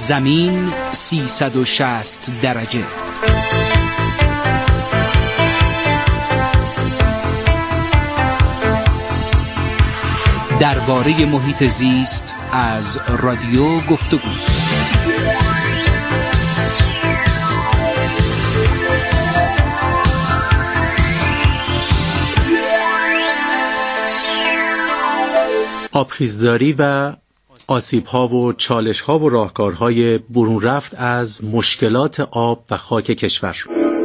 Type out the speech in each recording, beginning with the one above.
زمین 360 درجه. درباره محیط زیست از رادیو گفتگو. آبخیزداری و آسیب‌ها و چالش‌ها و راهکارهای برون رفت از مشکلات آب و خاک کشور.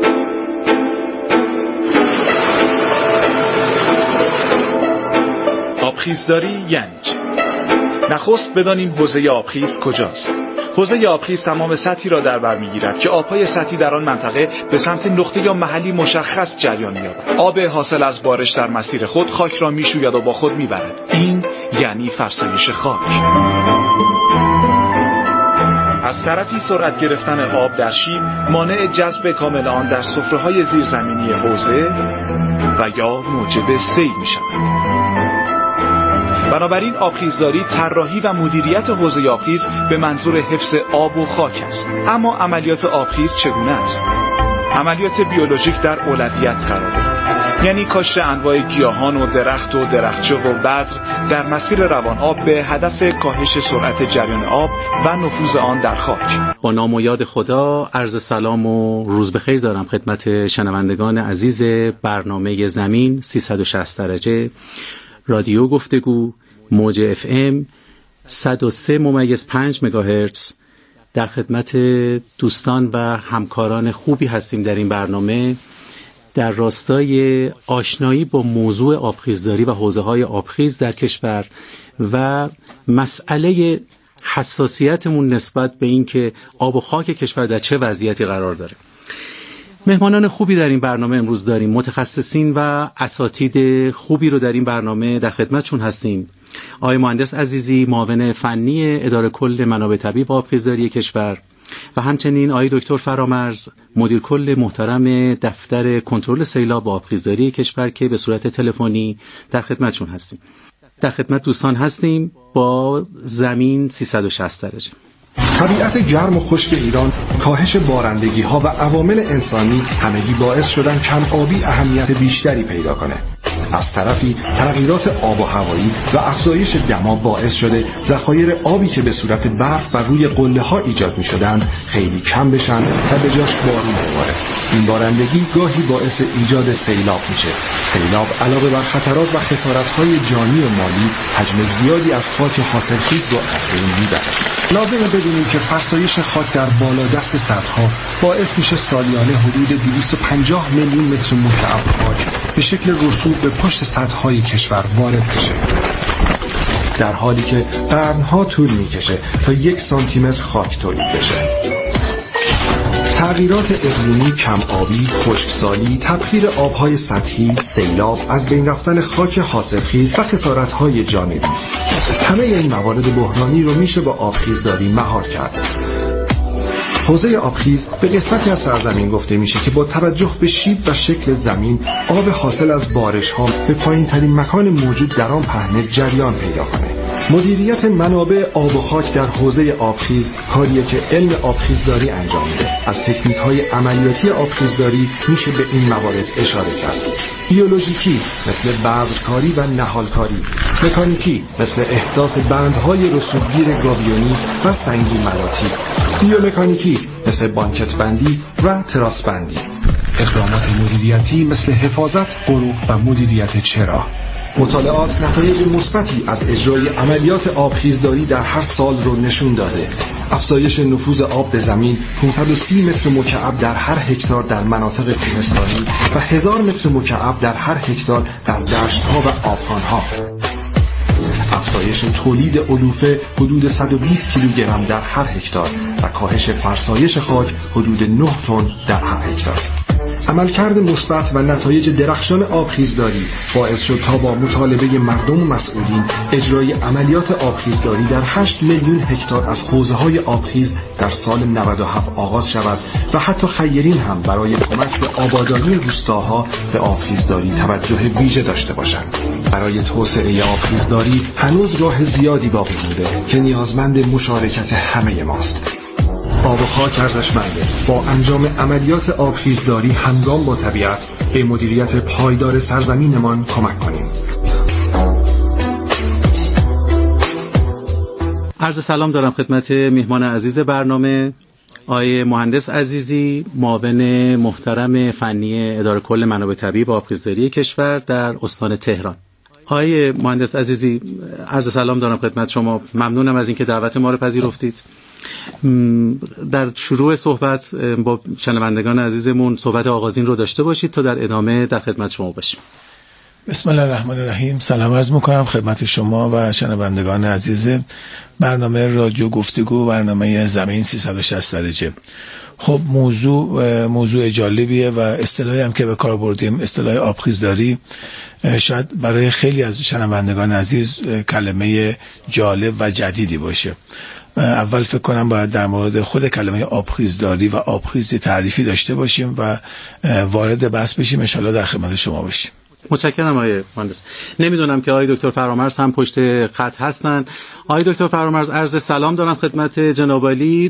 آبخیزداری یعنی چه؟ نخست بدانیم حوزه آبخیز کجاست. حوزه آبخیز تمام سطحی را در بر می‌گیرد که آب‌های سطحی در آن منطقه به سمت نقطه یا محلی مشخص جریان می‌یابد. آب حاصل از بارش در مسیر خود خاک را می‌شوید و با خود می‌برد. این یعنی فرسایش خاک. از طرفی سرعت گرفتن آب در شیب مانع جذب کامل آن در سفره‌های زیرزمینی حوزه و یا موجب سیل می‌شود. بنابراین آبخیزداری طراحی و مدیریت حوزه آبخیز به منظور حفظ آب و خاک است. اما عملیات آبخیز چگونه است؟ عملیات بیولوژیک در اولویت قرار دارد، یعنی کاشت انواع گیاهان و درخت و درختچه و بذر در مسیر روان آب به هدف کاهش سرعت جریان آب و نفوذ آن در خاک. با نام و یاد خدا عرض سلام و روز بخیر دارم خدمت شنوندگان عزیز برنامه زمین 360 درجه رادیو گفتگو، موج FM 103.5 مگاهرتز. در خدمت دوستان و همکاران خوبی هستیم در این برنامه در راستای آشنایی با موضوع آبخیزداری و حوزه‌های آبخیز در کشور و مسئله حساسیتمون نسبت به این که آب و خاک کشور در چه وضعیتی قرار داره. مهمانان خوبی در این برنامه امروز داریم، متخصصین و اساتید خوبی رو در این برنامه در خدمتشون هستیم. آقای مهندس عزیزی، معاون فنی اداره کل منابع طبیعی و آبخیزداری کشور، و همچنین آقای دکتر فرامرز، مدیر کل محترم دفتر کنترل سیلاب و آبخیزداری کشور که به صورت تلفنی در خدمتشون هستیم. در خدمت دوستان هستیم با زمین 360 درجه. طبیعت گرم و خشک ایران، کاهش بارندگی‌ها و عوامل انسانی همگی باعث شدن کم آبی اهمیت بیشتری پیدا کنه. از طرفی تغییرات آب و هوایی و افزایش دما باعث شده ذخایر آبی که به صورت برف بر روی قله‌ها ایجاد می‌شدند خیلی کم بشن و به جاش بارون بباره. این بارندگی گاهی باعث ایجاد سیلاب میشه. سیلاب علاوه بر خطرات و خسارت‌های جانی و مالی، حجم زیادی از خاک حاصلخیز رو از بین میبره. لازمه بدونیم که فرسایش خاک در بالادست سدها باعث میشه سالیانه حدود 250 میلیون متر مکعب خاک به شکل رسوب به پشت سدهای کشور وارد بشه، در حالی که قرنها طول میکشه تا 1 سانتیمتر خاک تولید بشه. تغییرات اقلیمی، کم آبی، خشکسالی، تبخیر آبهای سطحی، سیلاب، از بین رفتن خاک حاصلخیز و خسارت‌های جانبی، همه این موارد بحرانی رو میشه با آبخیزداری مهار کرد. حوزه آبخیز به قسمتی از سرزمین گفته میشه که با توجه به شیب و شکل زمین، آب حاصل از بارش‌ها به پایین‌ترین مکان موجود در آن پهنه جریان پیدا کنه. مدیریت منابع آب و خاک در حوزه آبخیز کاریه که علم آبخیزداری انجام میده. از تکنیک‌های عملیاتی آبخیزداری میشه به این موارد اشاره کرد. بیولوژیکی مثل بذرکاری و نهالکاری، مکانیکی مثل احداث بندهای رسوبگیر گاویونی و سنگی ملاطی، بیومکانیکی مثل بانکت بندی و تراس بندی، اقدامات مدیریتی مثل حفاظت، غروق و مدیریت چرا. مطالعات نتایج مثبتی از اجرای عملیات آبخیزداری در هر سال رو نشون داده. افزایش نفوذ آب به زمین 530 متر مکعب در هر هکتار در مناطق کوهستانی و 1000 متر مکعب در هر هکتار در دشت‌ها و آبخوان‌ها. افزایش تولید علوفه حدود 120 کیلوگرم در هر هکتار و کاهش فرسایش خاک حدود 9 تن در هر هکتار. عملکرد مثبت و نتایج درخشان آبخیزداری باعث شد تا با مطالبه مردم و مسئولین اجرای عملیات آبخیزداری در 8 میلیون هکتار از حوزه‌های آبخیز در سال 97 آغاز شود و حتی خیرین هم برای کمک به آبادانی روستاها به آبخیزداری توجه ویژه داشته باشند. برای توسعه آبخیزداری هنوز راه زیادی باقی مونده که نیازمند مشارکت همه ماست. آب و خاک ارزشمنده. با انجام عملیات آبخیزداری همگام با طبیعت به مدیریت پایدار سرزمینمان کمک کنیم. عرض سلام دارم خدمت میهمان عزیز برنامه آقای مهندس عزیزی، معاون محترم فنی اداره کل منابع طبیعی و آبخیزداری کشور در استان تهران. آقای مهندس عزیزی، عرض سلام دارم خدمت شما. ممنونم از اینکه دعوت ما رو پذیرفتید. در شروع صحبت با شنوندگان عزیزمون صحبت آغازین رو داشته باشید تا در ادامه در خدمت شما باشیم. بسم الله الرحمن الرحیم. سلام عرض میکنم خدمت شما و شنوندگان عزیز برنامه رادیو گفتگو، برنامه زمین 360 درجه. خب موضوع جالبیه و اصطلاحی هم که به کار بردیم، اصطلاح آبخیزداری، شاید برای خیلی از شنوندگان عزیز کلمه جالب و جدیدی باشه. اول فکر کنم باید در مورد خود کلمه آبخیزداری و آبخیز تعریفی داشته باشیم و وارد بحث بشیم، ان شاءالله در خدمت شما باشیم. متشکرم آقای مهندس. نمیدونم که آقای دکتر فرامرز هم پشت خط هستن. آقای دکتر فرامرز، عرض سلام دارم خدمت جناب عالی.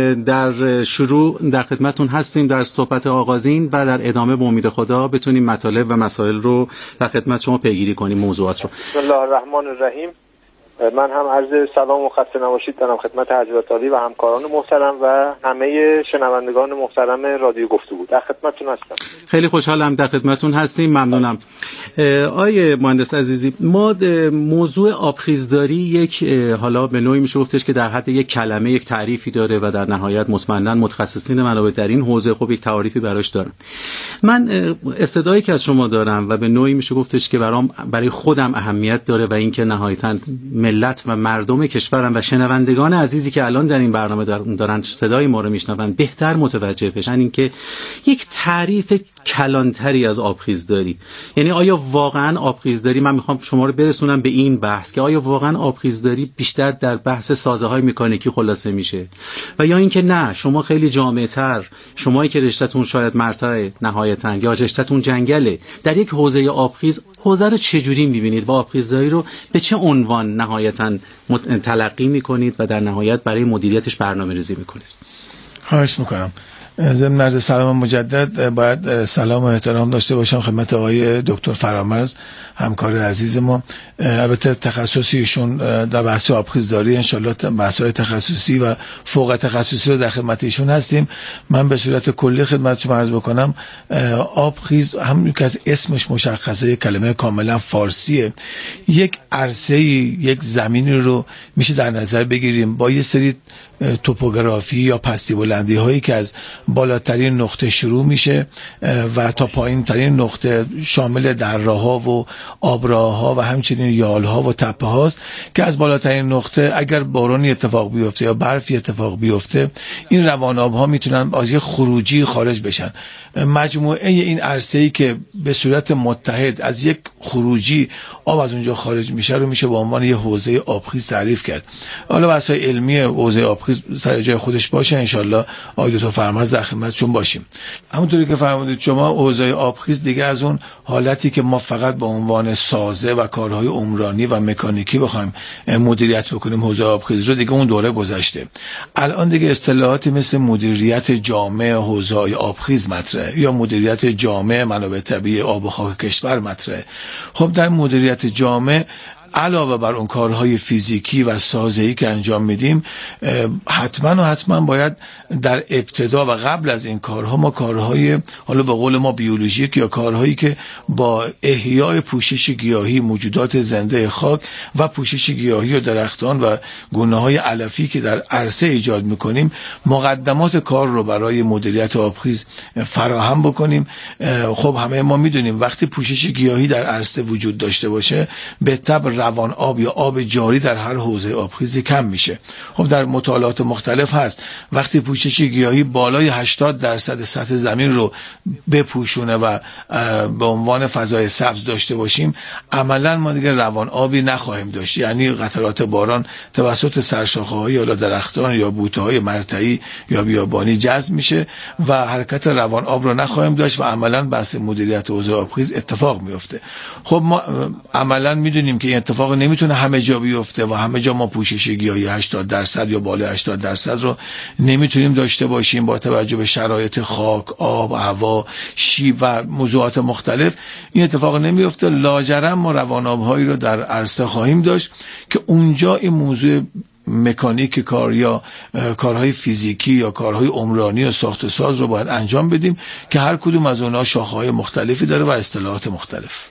در شروع در خدمتون هستیم در صحبت آغازین و در ادامه به امید خدا بتونیم مطالب و مسائل رو در خدمت شما پیگیری کنیم، موضوعات رو. بسم الله الرحمن الرحیم. من هم عرض سلام و خسته نباشید دارم خدمت حضرت عالی و همکاران محترم و همه شنوندگان محترم رادیو گفتگو. در خدمتتون هستم. خیلی خوشحالم در خدمتتون هستیم. ممنونم. آقای مهندس عزیزی، ما موضوع آبخیزداری یک حالا به نوعی میشه گفتش که در حد یک کلمه یک تعریفی داره و در نهایت مطمئنا متخصصین منابع در این حوزه خب یک تعریفی براش دارن. من استدعایی که از شما دارم و به نوعی میشه گفتش که برای خودم اهمیت داره و اینکه نهایتاً ملت و مردم کشورم و شنوندگان عزیزی که الان در این برنامه دارن صدای ما رو میشنون بهتر متوجه بشن، اینکه یک تعریف کلانتری از آبخیزداری، یعنی آیا واقعا آبخیزداری، من میخوام شما رو برسونم به این بحث که آیا واقعا آبخیزداری بیشتر در بحث سازه‌های مکانیکی خلاصه میشه و یا اینکه نه، شما خیلی جامع‌تر، شمایی که رشته‌تون شاید مرتع نهایتاً یا رشته‌تون جنگله، در یک حوزه آبخیز حوزه رو چجوری میبینید و آبخیزداری رو به چه عنوان نهایتاً تلقی میکنید و در نهایت برای مدیریتش برنامه‌ریزی میکنید؟ خواهش میکنم. ضمن عرض سلام مجدد باید سلام و احترام داشته باشم خدمت آقای دکتر فرامرز، همکار عزیز ما. البته تخصصیشون در بحث آبخیزداری، انشالله بحث‌های تخصصی و فوق تخصصی رو در خدمت ایشون هستیم. من به صورت کلی خدمتتون عرض بکنم، آبخیز همون که از اسمش مشخصه، یک کلمه کاملا فارسیه. یک عرصه، یک زمینی رو میشه در نظر بگیریم با یه سری توپوگرافی یا پستی بلندی هایی که از بالاترین نقطه شروع میشه و تا پایین ترین نقطه شامل دراها و آبراها و همچنین یالها و تپه هاست که از بالاترین نقطه اگر بارانی اتفاق بیفته یا برفی اتفاق بیفته، این روان آب ها میتونن از یک خروجی خارج بشن. مجموعه این عرصه‌ای که به صورت متحد از یک خروجی آب از اونجا خارج میشه رو میشه به عنوان یه حوزه آبخیز تعریف کرد. حالا بحث‌های علمی حوزه آبخیز سر جای خودش باشه، انشالله آقای دکتر فرامرز در خدمتتون باشیم. همونطوری که فرمودید شما، حوزه آبخیز دیگه از اون حالتی که ما فقط به عنوان سازه و کارهای عمرانی و مکانیکی بخوایم مدیریت بکنیم حوزه آبخیز رو، دیگه اون دوره گذشته. الان دیگه اصطلاحاتی مثل مدیریت جامع حوزه آبخیز مطرحه یا مدیریت جامع منابع طبیعی آب و خاک کشور مطرحه. خب در مدیریت جامع علاوه بر اون کارهای فیزیکی و سازه‌ای که انجام میدیم، حتما باید در ابتدا و قبل از این کارها ما کارهای، حالا به قول ما بیولوژیک، یا کارهایی که با احیای پوشش گیاهی، موجودات زنده خاک و پوشش گیاهی و درختان و گونه‌های علفی که در عرصه ایجاد میکنیم، مقدمات کار رو برای مدیریت آبخیز فراهم بکنیم. خب همه ما میدونیم وقتی پوشش گیاهی در عرصه وجود داشته باشه، به تبع روان آب یا آب جاری در هر حوزه آبخیزی کم میشه. خب در مطالعات مختلف هست وقتی پوشش گیاهی بالای 80% سطح زمین رو بپوشونه و به عنوان فضای سبز داشته باشیم، عملا ما دیگه روان آبی نخواهیم داشت. یعنی قطرات باران توسط سرشاخه‌های یا درختان یا بوته‌های مرتعی یا بیابانی جذب میشه و حرکت روان آب رو نخواهیم داشت و عملا بحث مدیریت حوزه آبخیز اتفاق میفته. خب ما عملا میدونیم که این اتفاق نمیتونه همه جا بیفته و همه جا ما پوشش گیاهی 80% یا بالای 80% رو نمیتونیم داشته باشیم با توجه به شرایط خاک، آب، هوا، شیب و موضوعات مختلف. این اتفاق نمیفته. لاجرم ما رواناب‌هایی رو در عرصه خواهیم داشت که اونجا این موضوع مکانیک کار یا کارهای فیزیکی یا کارهای عمرانی یا ساخت ساز رو باید انجام بدیم که هر کدوم از اونها شاخه‌های مختلفی داره و اصطلاحات مختلف.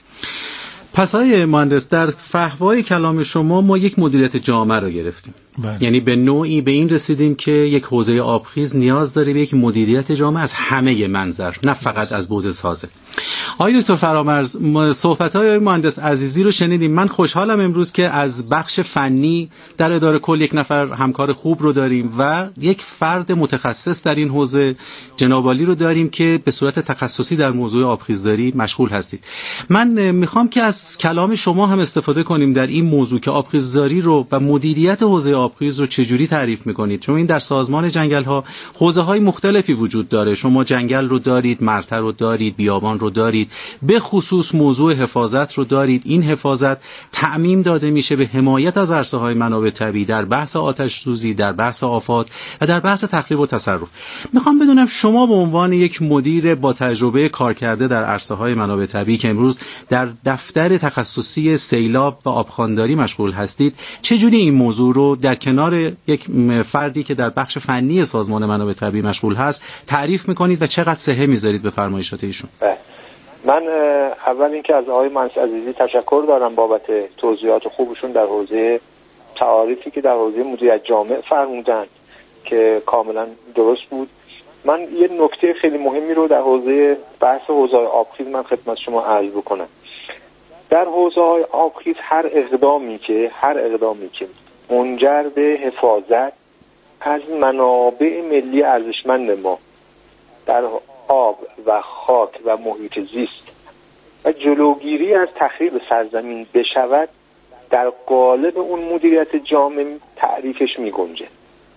پس های مهندس، در فحوای کلام شما ما یک مدیریت جامع رو گرفتیم. یعنی به نوعی به این رسیدیم که یک حوزه آبخیز نیاز داره به یک مدیریت جامع از همه منظر، نه فقط از بوز سازه. آقای دکتر فرامرز، صحبت‌های آقای مهندس عزیزی رو شنیدیم. من خوشحالم امروز که از بخش فنی در اداره کل یک نفر همکار خوب رو داریم و یک فرد متخصص در این حوزه جناب عالی رو داریم که به صورت تخصصی در موضوع آبخیزداری مشغول هستید. من میخوام که از کلام شما هم استفاده کنیم در این موضوع که آبخیزداری رو و مدیریت حوزه آبخیز رو چجوری تعریف میکنید؟ چون این در سازمان جنگل ها حوزه های مختلفی وجود داره. شما جنگل رو دارید، مرتع رو دارید، بیابان رو دارید، به خصوص موضوع حفاظت رو دارید. این حفاظت تعمیم داده میشه به حمایت از عرصه های منابع طبیعی در بحث آتش سوزی، در بحث آفات و در بحث تخریب و تصرف. میخوام بدونم شما به عنوان یک مدیر با تجربه کار کرده در عرصه های منابع طبیعی که امروز در دفتر تخصصی سیلاب و آبخوانداری مشغول هستید، چجوری این موضوع رو در کنار یک فردی که در بخش فنی سازمان منابع طبیعی مشغول هست تعریف میکنید و چقدر صحه میذارید به فرمایشات ایشون؟ من اول اینکه از آقای مهندس عزیزی تشکر دارم بابت توضیحات خوبشون در حوزه تعاریفی که در حوزه مدیریت جامع فرمودن که کاملا درست بود. من یه نکته خیلی مهمی رو در حوزه بحث حوزه آبخیز من خدمت شما عرض بکنم. در حوزه آبخیز هر اقدامی که منجر به حفاظت از منابع ملی ارزشمند ما در آب و خاک و محیط زیست و جلوگیری از تخریب سرزمین بشود، در قالب اون مدیریت جامع تعریفش می گنجه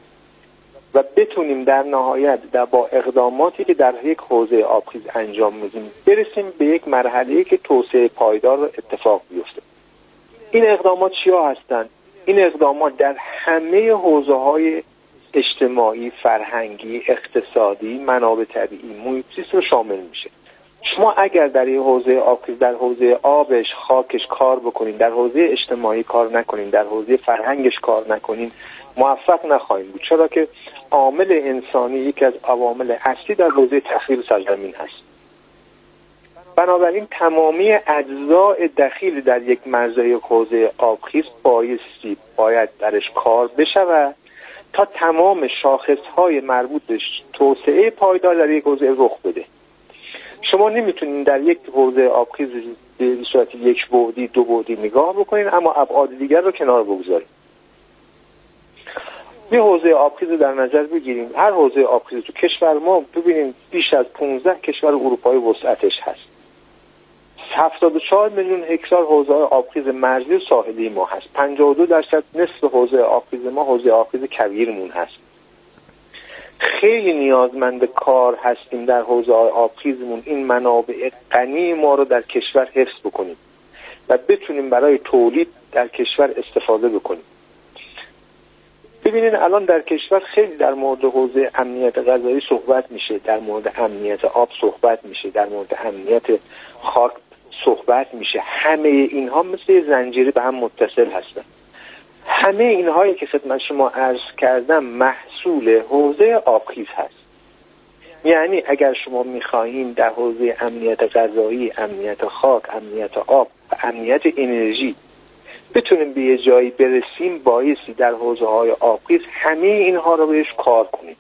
و بتونیم در نهایت با اقداماتی که در یک حوزه آبخیز انجام میدیم برسیم به یک مرحله‌ای که توسعه پایدار اتفاق بیفته. این اقدامات چیا هستن؟ این اقدامات در همه حوزه‌های اجتماعی، فرهنگی، اقتصادی، منابع طبیعی، محیط زیست رو شامل میشه. شما اگر در این حوزه آبخیز، در حوزه آبش، خاکش کار بکنین، در حوزه اجتماعی کار نکنین، در حوزه فرهنگش کار نکنین، موفق نخواهیم بود. چرا که عامل انسانی یکی از عوامل اصلی در حوزه تخریب سرزمین هست. بنابراین تمامی اجزاء دخیل در یک مرزهای حوزه آبخیز باید درش کار بشود تا تمام شاخصهای مربوط به توسعه پایدار در یک حوزه رخ بده. شما نمیتونین در یک حوزه آبخیز به صورت یک بعدی، دو بعدی نگاه بکنین اما ابعاد دیگر رو کنار بگذارین. یه حوزه آبخیز رو در نظر بگیریم. هر حوزه آبخیز تو کشور ما ببینیم بیش از 15 کشور اروپایی وسعتش هست. 74 میلیون هکتار حوزه آبخیز مرزی و ساحلی ما هست. 52% نصف حوزه آبخیز ما حوزه آبخیز کویرمون هست. خیلی نیازمند کار هستیم در حوزه آبخیزمون این منابع غنی ما رو در کشور حفظ بکنیم و بتونیم برای تولید در کشور استفاده بکنیم. ببینید الان در کشور خیلی در مورد حوزه امنیت غذایی صحبت میشه، در مورد امنیت آب صحبت میشه، در مورد امنیت خاک صحبت میشه. همه اینها مثل زنجیره به هم متصل هستن. همه اینهایی که خدمت شما عرض کردم محصول حوزه آبخیز هست. یعنی اگر شما میخواهید در حوزه امنیت غذایی، امنیت خاک، امنیت آب و امنیت انرژی بتونیم به یه جایی برسیم، بایستی در حوزه های آبخیز همه اینها رو بهش کار کنیم.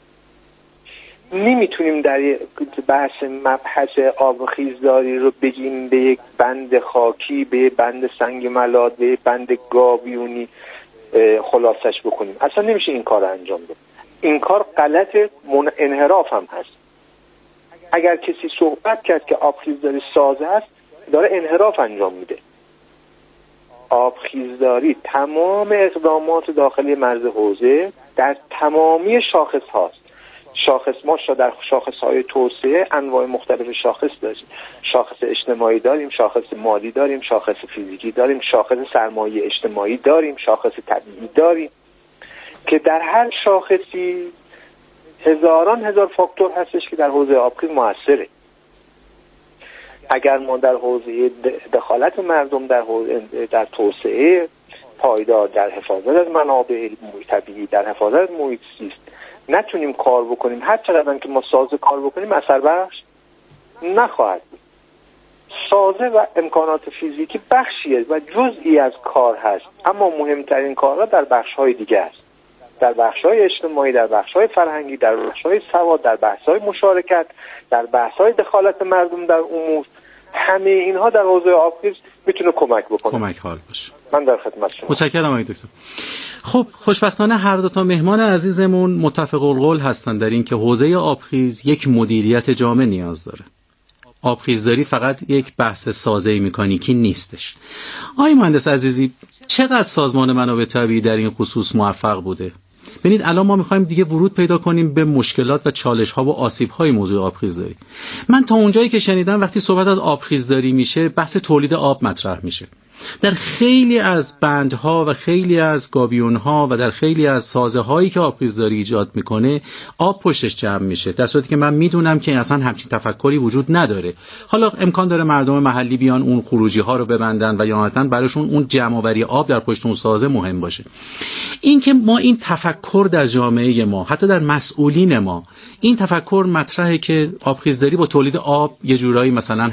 نمیتونیم در بحث مبحث آبخیزداری رو بگیم به یک بند خاکی، به بند سنگ ملاد، به بند گاویونی خلاصش بکنیم. اصلا نمیشه این کار رو انجام بده. این کار غلط، انحراف هم هست. اگر کسی صحبت کرد که آبخیزداری سازه است، داره انحراف انجام میده. آبخیزداری تمام اقدامات داخلی مرز حوزه در تمامی شاخص هاست. ما در شاخص‌های توسعه انواع مختلف شاخص داریم. شاخص اجتماعی داریم، شاخص مالی داریم، شاخص فیزیکی داریم، شاخص سرمایه اجتماعی داریم، شاخص طبیعی داریم که در هر شاخصی هزاران هزار فاکتور هستش که در حوزه آبخیز موثره. اگر ما در حوزه دخالت مردم در توسعه پایدار، در حفاظت از منابع طبیعی، در حفاظت از محیط زیست نتونیم کار بکنیم، هر چقدر که ما سازه کار بکنیم اثر بخش نخواهد بود. سازه و امکانات فیزیکی بخشیه و جزئی از کار هست، اما مهمترین کارها در بخش‌های دیگه است، در بخش‌های اجتماعی، در بخش‌های فرهنگی، در بخش‌های سواد، در بحث‌های مشارکت، در بحث‌های دخالت مردم در امور. همه اینها در حوزه آبخیز میتونه کمک بکنه، کمک حال باشه. من در خدمت شما. متشکرم آقای دکتر. خب خوشبختانه هر دو تا مهمان عزیزمون متفق القول هستن در این که حوزه آبخیز یک مدیریت جامع نیاز داره. آبخیزداری فقط یک بحث سازه مکانیکی نیستش. آقای مهندس عزیزی، چقدر سازمان منابع طبیعی در این خصوص موفق بوده؟ ببینید الان ما میخوایم دیگه ورود پیدا کنیم به مشکلات و چالش‌ها و آسیب‌های موضوع آبخیزداری. من تا اونجایی که شنیدم وقتی صحبت از آبخیزداری میشه بحث تولید آب مطرح میشه. در خیلی از بندها و خیلی از گابیون‌ها و در خیلی از سازه‌هایی که آبخیزداری ایجاد میکنه آب پشتش جمع میشه، در صورتی که من میدونم که اصلا همچین تفکری وجود نداره. حالا امکان داره مردم محلی بیان اون خروجی‌ها رو ببندن و یا مثلا براشون اون جمع‌آوری آب در پشت اون سازه مهم باشه. این که ما این تفکر در جامعه ما، حتی در مسئولین ما، این تفکر مطرحه که آبخیزداری با تولید آب یه جورایی مثلا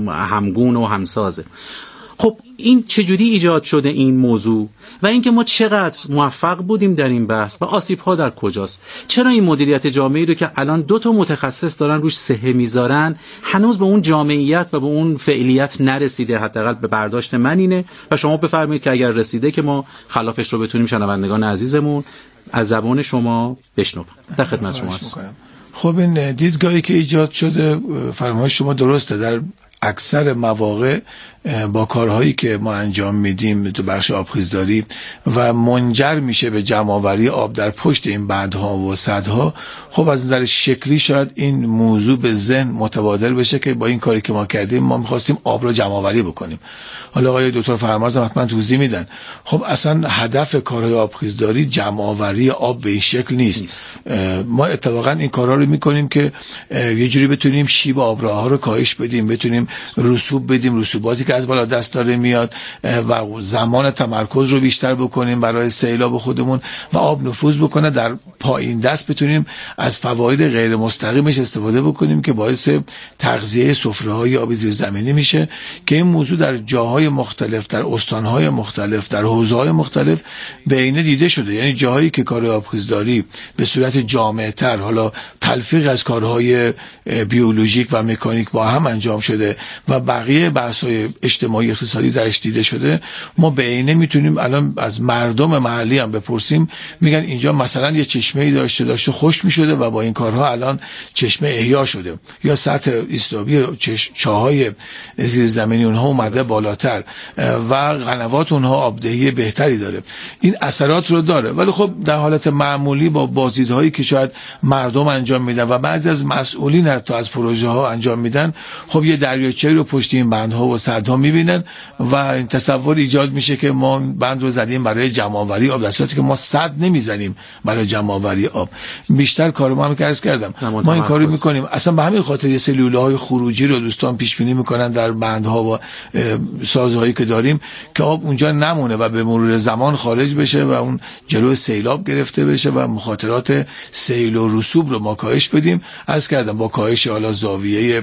همگون و همسازه. خب این چجوری ایجاد شده این موضوع و اینکه ما چقدر موفق بودیم در این بحث و آسیب‌ها در کجاست؟ چرا این مدیریت جامعی رو که الان 2 متخصص دارن روش سهه میذارن هنوز به اون جامعیت و به اون فعلیت نرسیده؟ حداقل به برداشت من اینه و شما بفرمایید که اگر رسیده که ما خلافش رو بتونیم شنوندگان عزیزمون از زبان شما بشنویم. در خدمت شما هستم. خب این دیدگاهی که ایجاد شده فرمایش شما درسته. در اکثر مواقع با کارهایی که ما انجام میدیم تو بخش آبخیزداری و منجر میشه به جمع‌آوری آب در پشت این بندها و سدها، خب از نظر شکلی شاید این موضوع به ذهن متبادر بشه که با این کاری که ما کردیم ما میخواستیم آب رو جمع‌آوری بکنیم. حالا آقای دکتر فرامرز حتما توضیح میدن. خب اصلا هدف کارهای آبخیزداری جمع‌آوری آب به این شکل نیست. ما اتفاقا این کارها رو میکنیم که یه جوری بتونیم شیب آبراه‌ها رو کاهش بدیم، بتونیم رسوب بدیم، رسوباتی که از بالا دست داره میاد و زمان تمرکز رو بیشتر بکنیم برای سیلاب خودمون و آب نفوذ بکنه در پایین دست، بتونیم از فواید غیر مستقیمش استفاده بکنیم که باعث تغذیه سفره‌های آب زیرزمینی میشه که این موضوع در جاهای مختلف، در استانهای مختلف، در حوزه‌های مختلف به عینه دیده شده. یعنی جاهایی که کار آبخیزداری به صورت جامع‌تر، حالا تلفیق از کارهای بیولوژیک و مکانیک با هم انجام شده و بقیه بحث‌های اجتماعی اقتصادی درش دیده شده، ما به عینه میتونیم الان از مردم محلی هم بپرسیم، میگن اینجا مثلا یه چشمه‌ای داشته خشک میشده و با این کارها الان چشمه احیا شده، یا سطح ایستابی چاهای زیرزمینی اونها اومده بالاتر و قنوات اونها آبدهی بهتری داره. این اثرات رو داره. ولی خب در حالت معمولی با بازدیدهایی که شاید مردم انجام میدن و بعضی از مسئولین حتی از پروژه ها انجام میدن، خب یه دریاچه‌ای رو پشت این بندها و سدها میبینن و این تصور ایجاد میشه که ما بند رو زدیم برای جمع‌آوری آب، در صورتی که ما سد نمیزنیم برای جمع‌آوری آب. بیشتر کار ما هم که عرض کردم ما این کارو میکنیم اصلا به همین خاطر. یه سلوله‌های خروجی رو دوستان پیش بینی میکنن در بندها و سازهایی که داریم که آب اونجا نمونه و به مرور زمان خارج بشه و اون جلوی سیلاب گرفته بشه و مخاطرات سیل و رسوب رو ما کاهش بدیم. عرض کردم با کاهش حالا زاویه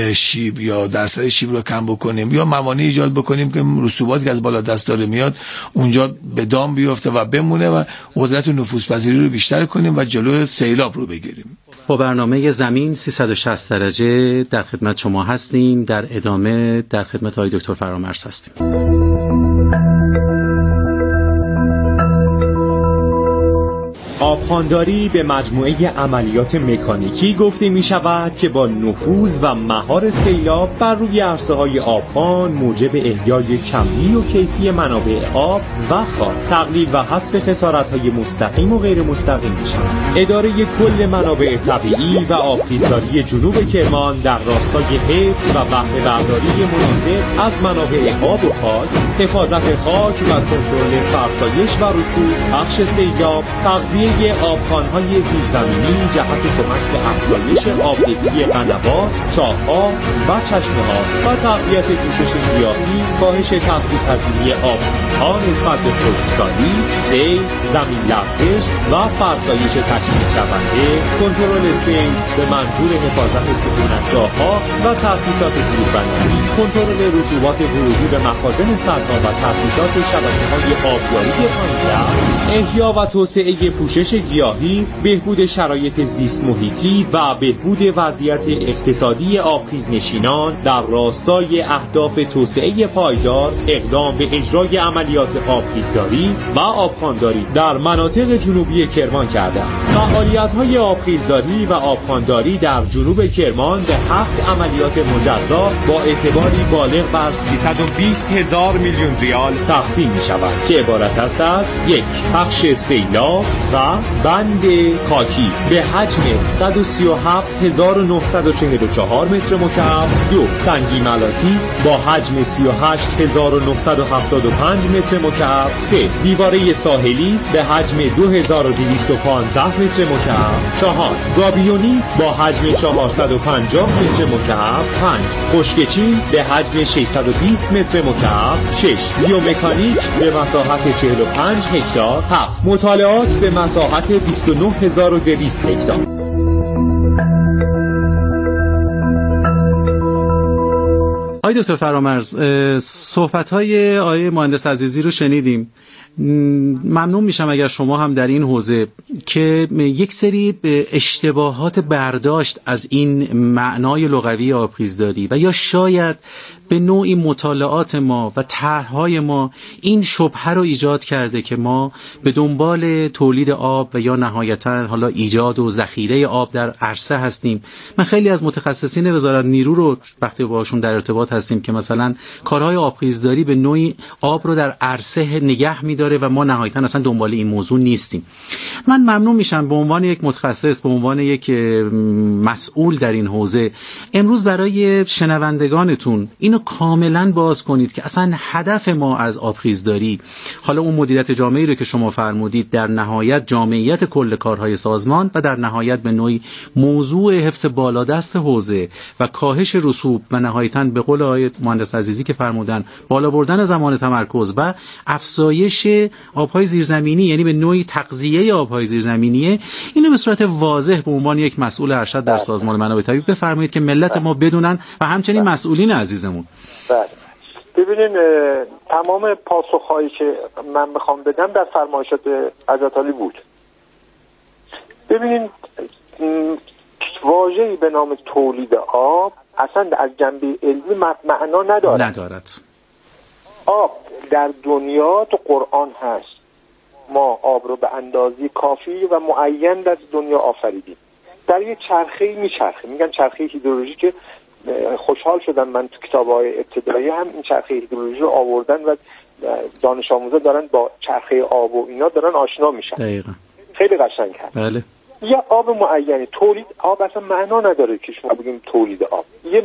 شیب یا درصد شیب رو کم بکنیم یا موانع ایجاد بکنیم که رسوباتی که از بالا دست داره میاد اونجا به دام بیفته و بمونه و قدرت نفوذپذیری رو بیشتر کنیم و جلوی سیلاب رو بگیریم. با برنامه زمین 360 درجه در خدمت شما هستیم. در ادامه در خدمت آقای دکتر فرامرز هستیم. آبخوانداری به مجموعه عملیات مکانیکی گفته می شود که با نفوذ و مهار سیلاب بر روی عرصه‌های آبخوان موجب احیای کمی و کیفی منابع آب و خاک، تقلیل و حذف خسارت‌های مستقیم و غیر مستقیم می شود. اداره کل منابع طبیعی و آبخیزداری جنوب کرمان در راستای حفظ و بهره برداری مناسب از منابع آب و خاک، حفاظت خاک و کنترل فرسایش و رسوب، بخش سیلاب، تغذیه آبخوان‌های زیرزمینی جهت کمک به افزایش آبدهی قنوات، چاه‌ها و چشمه‌ها و تقویت پوشش گیاهی، کاهش تاثیرپذیری آبخیزها نسبت به خشکسالی، سیل، زمین لرزش و فرسایش تشدید شونده، کنترل سیل به منظور حفاظت سکونتگاه‌ها و تأسیسات زیربنایی، کنترل رسوبات ورودی به مخازن سدها و تأسیسات شبکه‌های آبیاری پایین‌دست، احیا و توسعه پوشش گیاهی، بهبود شرایط زیست محیطی و بهبود وضعیت اقتصادی آبخیزنشینان در راستای اهداف توسعه پایدار، اقدام به اجرای عملیات آبخیزداری و آبخوانداری در مناطق جنوبی کرمان کرده است. فعالیت‌های آبخیزداری و آبخوانداری در جنوب کرمان به 7 عملیات مجزا با اعتباری بالغ بر 320,000 میلیون ریال تقسیم می‌شود که عبارت است از: 1. بخش سیلاب و بند خاکی به حجم 137,944 متر مکعب، 2. سنگی ملاطی با حجم 38,975 متر مکعب، 3. دیواره ساحلی به حجم 2,215 متر مکعب، 4. گابیونی با حجم 450 متر مکعب، 5. خشکچین به حجم 620 متر مکعب، 6. بیومکانیک به مساحت 45 هکتار، 7. مطالعات به مساحت 29,200 هکتار. آقای دکتر فرامرز، صحبت‌های آقای مهندس عزیزی رو شنیدیم. ممنون میشم اگر شما هم در این حوزه که یک سری اشتباهات برداشت از این معنای لغوی آبخیزداری و یا شاید به نوعی مطالعات ما و طرح‌های ما این شبهه رو ایجاد کرده که ما به دنبال تولید آب و یا نهایتاً حالا ایجاد و ذخیره آب در عرصه هستیم. من خیلی از متخصصین وزارت نیرو رو وقتی باشون در ارتباط هستیم که مثلا کارهای آبخیزداری به نوعی آب رو در عرصه نگه می‌داره و ما نهایتاً اصلا دنبال این موضوع نیستیم. من ممنون میشم به عنوان یک متخصص، به عنوان یک مسئول در این حوزه، امروز برای شنوندگانتون اینو کاملا باز کنید که اصلا هدف ما از آبخیزداری، حالا اون مدیریت جامعی رو که شما فرمودید، در نهایت جامعیت کل کارهای سازمان و در نهایت به نوعی موضوع حفظ بالادست حوزه و کاهش رسوب و نهایتاً به قول آقای مهندس عزیزی که فرمودن بالا بردن زمان تمرکز و افزایش آبهای زیرزمینی، یعنی به نوعی تغذیه آبهای زیرزمینی. اینو به صورت واضح به عنوان یک مسئول ارشد در سازمان منابع طبیعی بفرمایید که ملت ما بدونن و همچنین مسئولین عزیزمون. بله، ببینین تمام پاسخهایی که من بخوام بدم در فرمایشات حضرت عالی بود. ببینین واژه‌ای به نام تولید آب اصلا از جنبه علمی معنا ندارد. آب در دنیا تو قرآن هست. ما آب رو به اندازه کافی و معین در دنیا آفریدیم. در یه چرخه‌ای میچرخه، میگن چرخه هیدرولوژیک. خوشحال شدم من تو کتاب‌های ابتدایی هم این چرخه هیدرولوژی رو آوردن و دانش آموزا دارن با چرخه آب و اینا دارن آشنا میشن. دقیقاً. خیلی قشنگ هست. بله. یا آب معینی، تولید آب اصلا معنا نداره که شما بگیم تولید آب. یه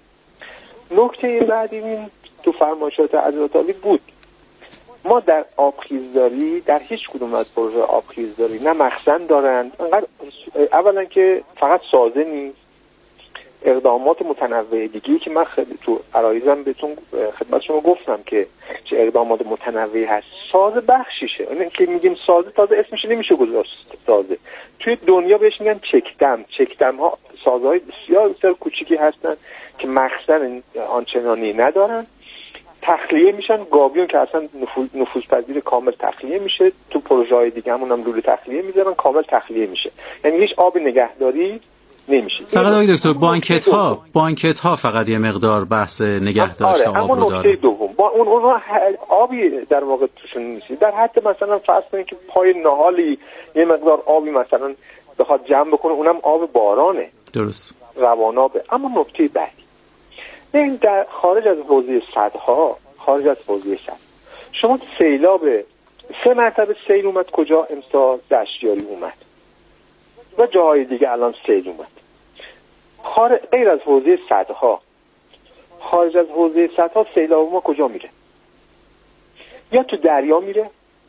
نکته بعدی این تو فرمایشات حضرت عالی بود. ما در آبخیزداری در هیچ کدوم از پروژه آبخیزداری نه مخزن دارند، انقدر اولا که فقط سازه نیست، اقدامات متنوع دیگه‌ای که من خیلی تو عرایزم بهتون خدمت شما گفتم که چه اقدامات متنوعی هست. سازه بخشیشه، یعنی که میگیم سازه تازه اسمش نمیشه گذاشت سازه. توی دنیا بهش میگن چکدم ها سازهای بسیار کوچیکی هستن که مخزن آنچنانی ندارن، تخلیه میشن. گابیون که اصلا نفوذپذیر کامل تخلیه میشه، تو پروژه‌های دیگه همون هم لوله تخلیه میذارن، کامل تخلیه میشه. یعنی هیچ آب نگهداری نمیشه. فقط آقای دکتر بانکت ها فقط یه مقدار بحث نگهداشت آب رو داره. دوم اونها آبی در واقع توشون نیست. در حد مثلا فرض کنید که پای نهالی یه مقدار آبی مثلا بخواد جمع بکنه، اونم آب بارانه، درست، روانابه. اما نکته بعدی، این در خارج از حوزه سدها، شما سیلاب 3 مرتبه سیل اومد کجا؟ امسال دشتیاری اومد و جاهای دیگه الان سیل اومد. غیر از حوزه سدها، خارج از حوزه سدها سیلاب ما کجا میره؟ یا تو دریا میره،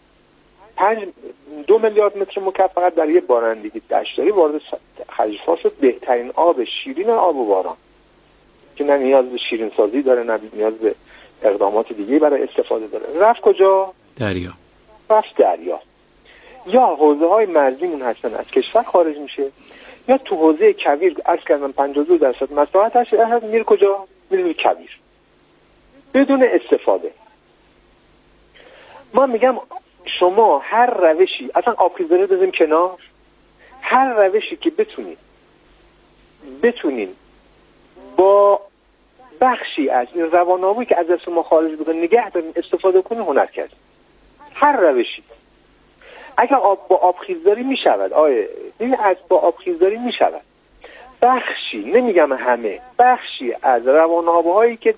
2 میلیارد متر مکعب فقط در یه بارندگی دشتیاری وارد خلیج‌فارس شد. بهترین آب شیرین آب و باران که نه نیاز به شیرین سازی داره نه نیاز به اقدامات دیگه برای استفاده داره. رفت کجا؟ دریا. یا حوزه های مرزیمون هستن از کشور خارج میشه، یا تو حوزه کویر عرض کردم 52% مساحت هست، میره کجا؟ میره کویر بدون استفاده. من میگم شما هر روشی، اصلا آبخیزداری بزنیم کنار، هر روشی که بتونین با بخشی از این روانابی که از دست ما خارج بکنه نگه دارین، استفاده کنین، هنر کردین. هر روشی. اگر با آبخیزداری میشود، با آبخیزداری میشود بخشی، نمیگم همه، بخشی از روانابهایی که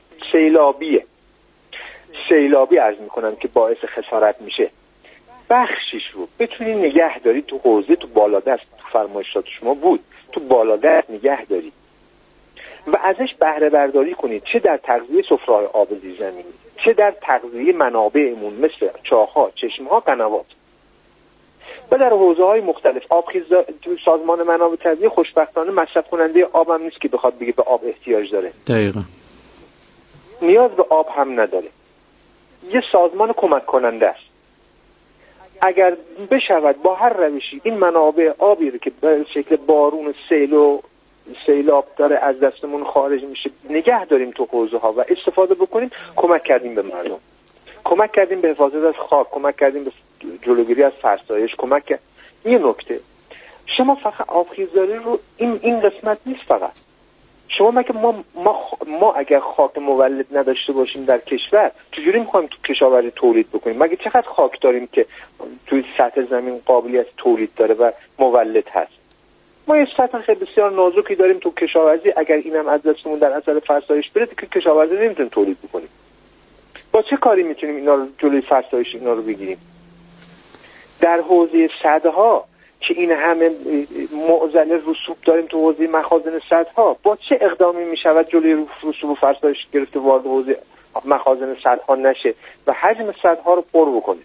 سیلابی عرض میکنم که باعث خسارت میشه، بخشیش رو بتونی نگه داری تو حوزه، تو بالادست، تو فرمایشات شما بود، تو بالادست نگه داری و ازش بهره برداری کنید، چه در تغذیه سفره‌های آب زیرزمینی، چه در تغذیه منابعمون مثل چاه‌ها، چشم‌ها، قنوات و در حوزه‌های مختلف. تو سازمان منابع طبیعی خوشبختانه مصرف کننده آب هم نیست که بخواد بگه به آب احتیاج داره. دقیقاً. نیاز به آب هم نداره. یه سازمان کمک کننده است. اگر بشود با هر روشی این منابع آبی رو که به شکل بارون و سیلاب داره از دستمون خارج میشه نگه داریم تو حوزه ها و استفاده بکنیم، کمک کردیم به مردم، کمک کردیم به حفاظت از خاک، کمک کردیم به جلوگیری از فرسایش، یه نکته، شما فقط آبخیزداری رو این قسمت نیست. فقط شما مگه ما اگر خاک مولد نداشته باشیم در کشور چجوری میخوایم تو کشاورزی تولید بکنیم؟ مگه چقدر خاک داریم که توی سطح زمین قابلیت تولید داره و مولد هست؟ ما یه سطح خیلی بسیار نازکی داریم تو کشاورزی، اگر اینم از دستمون در اثر فرسایش بره که کشاورزی نمیتونیم تولید بکنیم. با چه کاری میتونیم اینا رو جلوی فرسایش اینا رو بگیریم؟ در حوزه سدها که این همه معضل رسوب داریم تو حوزه مخازن سدها، با چه اقدامی میشود جلوی رسوب و فرسایش گرفته وارد حوزه مخازن سدها نشه و حجم سدها رو پر بکنه؟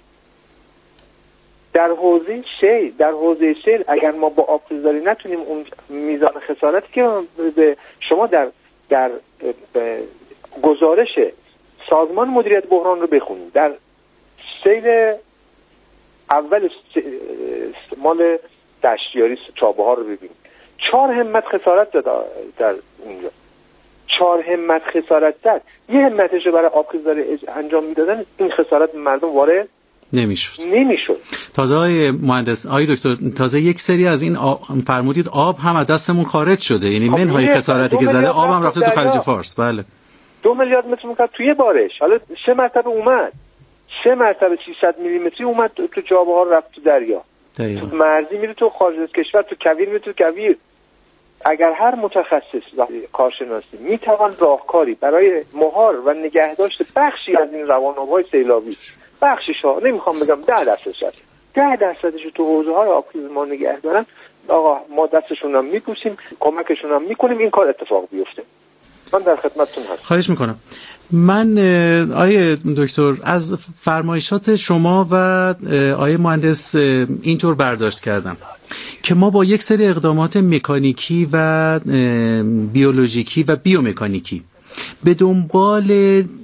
در حوزه سیل اگر ما با آبخیزداری نتونیم اون میزان خسارتی که به شما در گزارش سازمان مدیریت بحران رو بخونید، در سیل اول مال دشتیاری چابهار رو ببینید، 4 همت خسارت داد در اونجا، 4 همت خسارت داد. یه همتش رو برای آبخیزداری انجام میدادن، این خسارت مردم وارد نمیشد. تازه آقای مهندس، آقای دکتر، تازه یک سری از این فرمودید آب هم از دستمون خارج شده، یعنی منهای خسارتی که زده آب هم رفته تو خلیج فارس. بله 2 میلیارد متر مکعب توی بارش، حالا 3 مرتبه اومد، 3 مرتبه 300 میلیمتری اومد تو چابهار رفت تو دریا. تو مرزی میره تو خارج از کشور، تو کویر میره تو کویر. اگر هر متخصص و کارشناسی میتوان راهکاری برای مهار و نگهداشت بخشی از این روانابهای سیلابی، بخشش ها نمیخوام بگم 10%ش تو حوزه های آبخیز ما نگه دارن، آقا ما دستشون هم میپوشیم، کمکشون هم میکنیم این کار اتفاق بیفته. من در خدمتتون هستم. خواهش میکنم. من آیه دکتر از فرمایشات شما و آیه مهندس اینطور برداشت کردم که ما با یک سری اقدامات مکانیکی و بیولوژیکی و بیومکانیکی به دنبال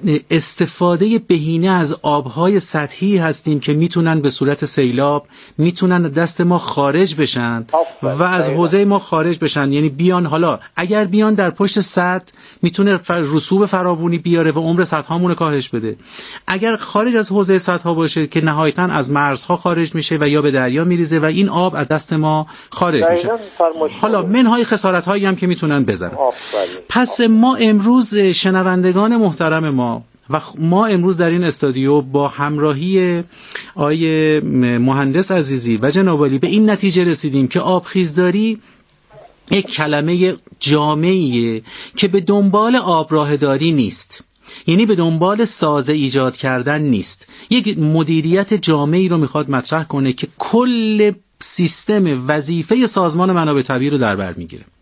استفاده بهینه از آبهای سطحی هستیم که میتونن به صورت سیلاب میتونن دست ما خارج بشن و از حوزه ما خارج بشن. یعنی بیان، حالا اگر بیان در پشت سد میتونه رسوب فراوانی بیاره و عمر سدهامون رو کاهش بده. اگر خارج از حوزه سدها باشه که نهایتاً از مرزها خارج میشه و یا به دریا میریزه و این آب از دست ما خارج میشه. حالا منهای خسارت هایی هم که میتونن بزنن. پس ما امروز شنوندگان محترم ما امروز در این استودیو با همراهی آقای مهندس عزیزی و جناب عالی به این نتیجه رسیدیم که آبخیزداری یک کلمه جامعیه که به دنبال آبراهداری نیست، یعنی به دنبال سازه ایجاد کردن نیست، یک مدیریت جامعی رو میخواد مطرح کنه که کل سیستم وظیفه سازمان منابع طبیعی رو در بر میگیره.